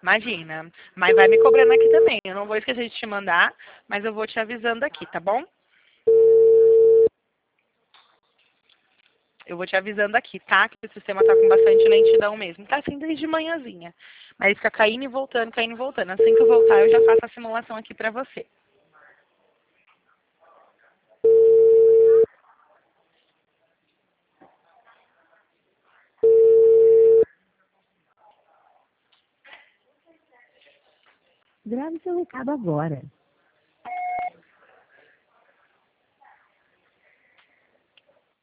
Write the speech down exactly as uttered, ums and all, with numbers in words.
Imagina. Mas vai me cobrando aqui também. Eu não vou esquecer de te mandar, mas eu vou te avisando aqui, tá bom? Eu vou te avisando aqui, tá? Que o sistema tá com bastante lentidão mesmo. Tá assim desde manhãzinha. Mas fica caindo e voltando, caindo e voltando. Assim que eu voltar, eu já faço a simulação aqui pra você. Grave seu recado agora.